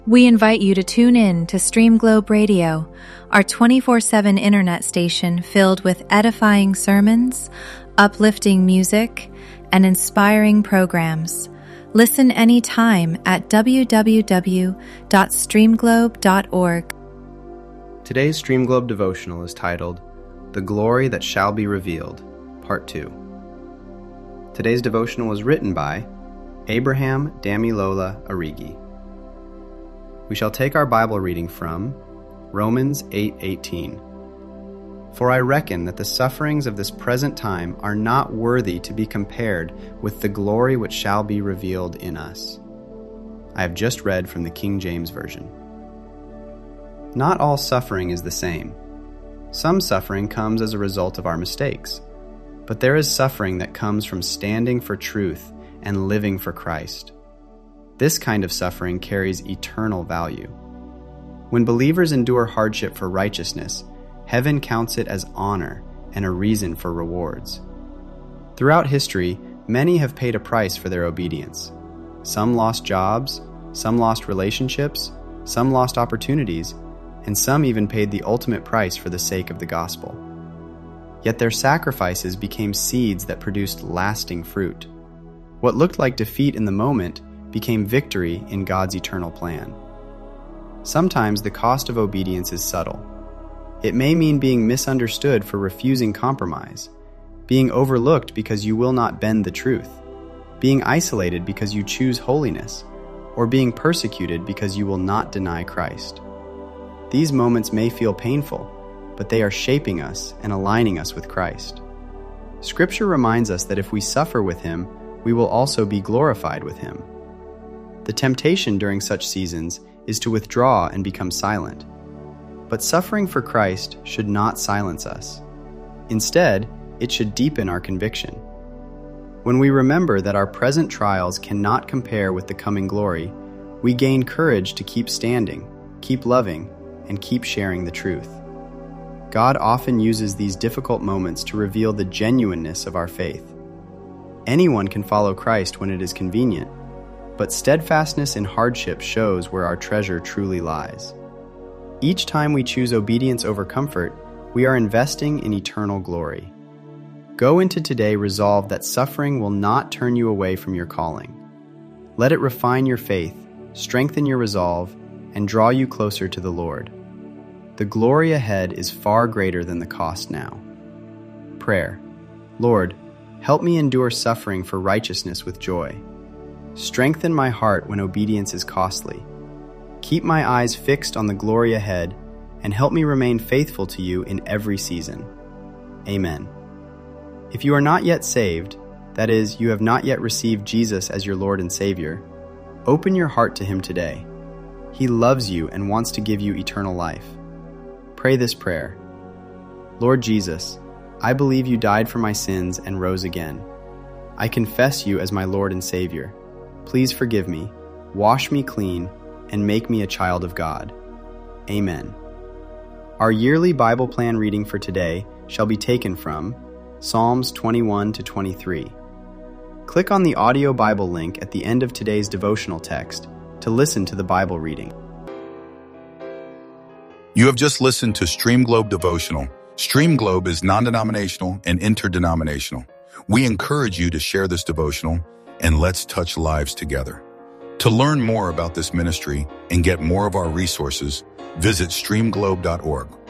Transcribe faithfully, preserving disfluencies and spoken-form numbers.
We invite you to tune in to Stream Globe Radio, our twenty-four seven internet station filled with edifying sermons, uplifting music, and inspiring programs. Listen anytime at w w w dot stream globe dot org. Today's Stream Globe devotional is titled, The Glory That Shall Be Revealed, Part two. Today's devotional was written by Abraham Damilola Arigi. We shall take our Bible reading from Romans eight eighteen. For I reckon that the sufferings of this present time are not worthy to be compared with the glory which shall be revealed in us. I have just read from the King James Version. Not all suffering is the same. Some suffering comes as a result of our mistakes, but there is suffering that comes from standing for truth and living for Christ. This kind of suffering carries eternal value. When believers endure hardship for righteousness, heaven counts it as honor and a reason for rewards. Throughout history, many have paid a price for their obedience. Some lost jobs, some lost relationships, some lost opportunities, and some even paid the ultimate price for the sake of the gospel. Yet their sacrifices became seeds that produced lasting fruit. What looked like defeat in the moment became victory in God's eternal plan. Sometimes the cost of obedience is subtle. It may mean being misunderstood for refusing compromise, being overlooked because you will not bend the truth, being isolated because you choose holiness, or being persecuted because you will not deny Christ. These moments may feel painful, but they are shaping us and aligning us with Christ. Scripture reminds us that if we suffer with Him, we will also be glorified with Him. The temptation during such seasons is to withdraw and become silent. But suffering for Christ should not silence us. Instead, it should deepen our conviction. When we remember that our present trials cannot compare with the coming glory, we gain courage to keep standing, keep loving, and keep sharing the truth. God often uses these difficult moments to reveal the genuineness of our faith. Anyone can follow Christ when it is convenient, but steadfastness in hardship shows where our treasure truly lies. Each time we choose obedience over comfort, we are investing in eternal glory. Go into today resolved that suffering will not turn you away from your calling. Let it refine your faith, strengthen your resolve, and draw you closer to the Lord. The glory ahead is far greater than the cost now. Prayer. Lord, help me endure suffering for righteousness with joy. Strengthen my heart when obedience is costly. Keep my eyes fixed on the glory ahead, and help me remain faithful to you in every season. Amen. If you are not yet saved, that is, you have not yet received Jesus as your Lord and Savior, open your heart to Him today. He loves you and wants to give you eternal life. Pray this prayer. Lord Jesus, I believe you died for my sins and rose again. I confess you as my Lord and Savior. Please forgive me, wash me clean, and make me a child of God. Amen. Our yearly Bible plan reading for today shall be taken from Psalms twenty-one to twenty-three. Click on the audio Bible link at the end of today's devotional text to listen to the Bible reading. You have just listened to Stream Globe Devotional. Stream Globe is non-denominational and interdenominational. We encourage you to share this devotional, and let's touch lives together. To learn more about this ministry and get more of our resources, visit stream globe dot org.